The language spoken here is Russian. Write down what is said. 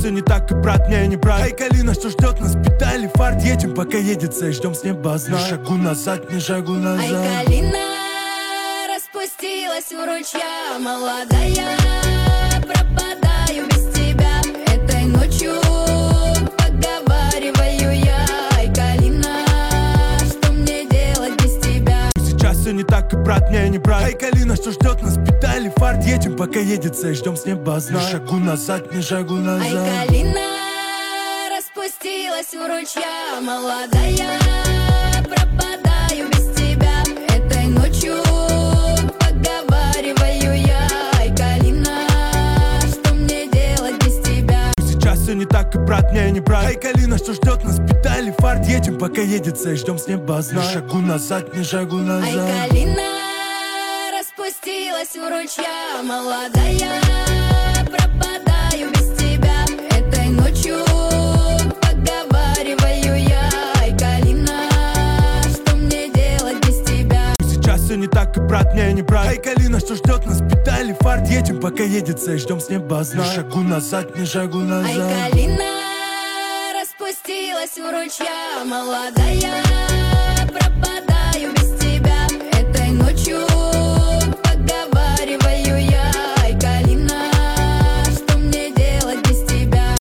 все не так, и брат мне не брат. Ай, Калина, что ждет нас, педали, фарт. Едем, пока едется, и ждем с неба знак. Ни шагу назад, ни шагу назад. Ай, Калина распустилась у ручья, молодая. Пропадаю без тебя этой ночью, поговариваю я. Ай, Калина, что мне делать без тебя? Сейчас все не так, и брат мне не брат. Ай, Калина, что ждет нас, педали, фарт. Едем, пока едется, и ждем с неба знак. Ни шагу назад, ни шагу назад. Ай, Калина распустилась у ручья, молодая. Пропадаю без тебя этой ночью, поговариваю я. Ай, Калина, что мне делать без тебя? Сейчас все не так, и брат мне не брат. Ай, Калина, что ждет нас, педали, фарт. Едем, пока едется, и ждем с неба знак. Ни шагу назад, ни шагу назад. Ай, Калина распустилась у ручья, молодая. Пропадаю без тебя этой ночью, поговариваю я. Ай, Калина, что мне делать без тебя? Сейчас все не так, и брат мне не брат. Ай, Калина, что ждет нас, педали, фарт. Едем, пока едется, и ждем с неба знак. Ни шагу назад, ни шагу назад. Ай, Калина распустилась у ручья, молодая.